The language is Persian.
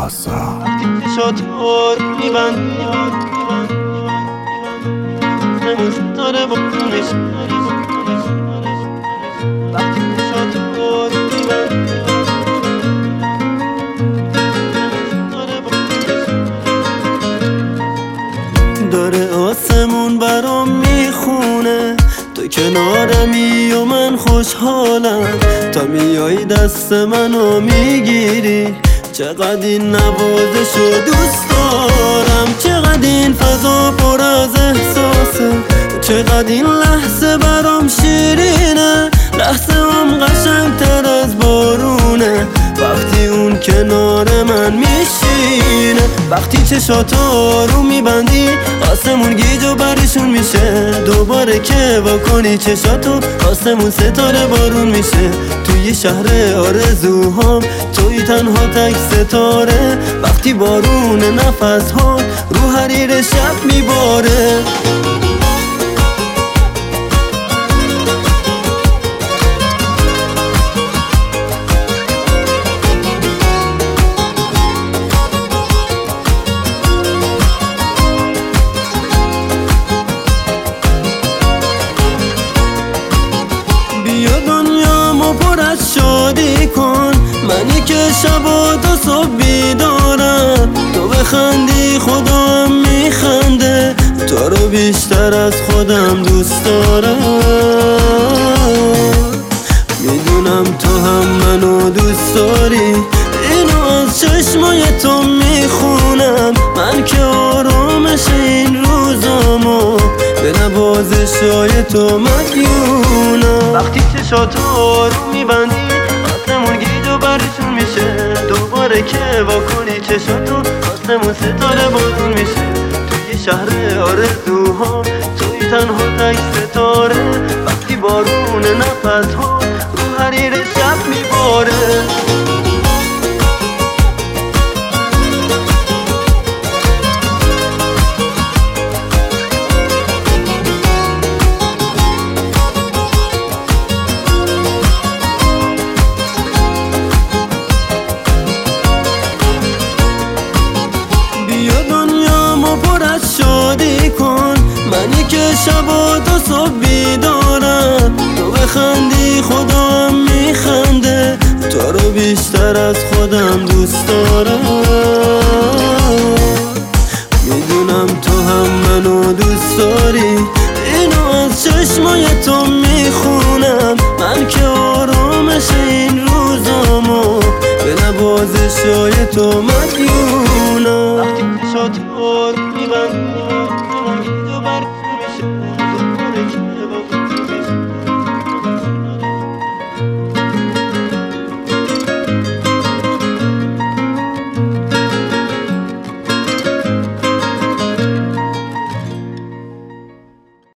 آسا شطور میبند ستاره بکنش وقتی شطور میبند داره آسمون برام میخونه تو کنارمی و من خوشحالم تا میای دست منو میگیری چقدر این نوازشو دوست دارم چقدر این فضا پر از احساسه چقدر این لحظه برام شیرینه لحظه هم قشنگتر از بارونه وقتی اون کنار من میشینه وقتی چشاتو رو میبندی آسمون گیج و برشون میشه دوباره که واکنی چشاتو آسمون ستاره بارون میشه توی شهر آرزوهام توی تنها تک ستاره وقتی بارون نفس ها رو حریر شب میباره بیا دنیامو پر از شادی کن منی که شب و تا صبح بیدارم تو بخندی خودم میخنده تو رو بیشتر از خودم دوست دارم میدونم تو هم منو دوست داری اینو از چشمای تو میخونم من که آرامش این روزامو به نوازشای تو مدیونم وقتی چشاتو رو میبندی آسمون گیج و برشون میشه دوباره که واکنی چشاتو آسمون ستاره بارون میشه توی شهر آرزوها توی تنها تک ستاره وقتی بارون نفس ها رو حریر شب میباره شادی کن منی که شب و تا صبح بیدارم تو بخندی خودم میخنده تو رو بیشتر از خودم دوست دارم میدونم تو هم منو دوست داری اینو از چشمای تو میخونم من که آرامش این روزامو به نوازشای تو مدیونم وقتی شطور میبند